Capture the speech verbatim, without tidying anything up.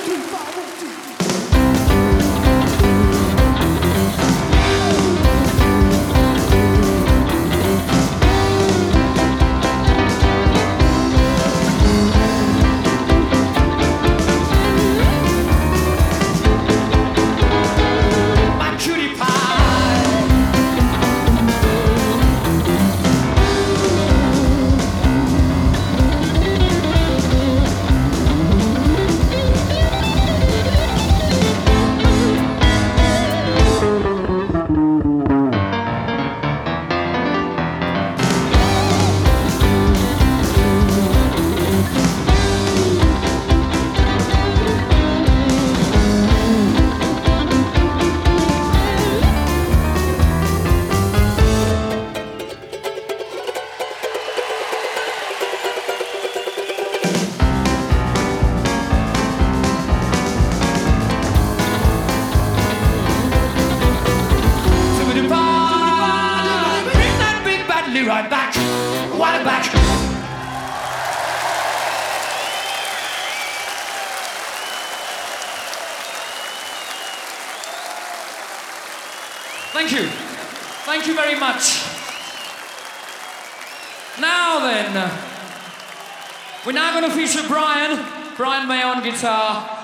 Right back, right back. Thank you. Thank you very much. Now then, we're now going to feature Brian. Brian May on guitar.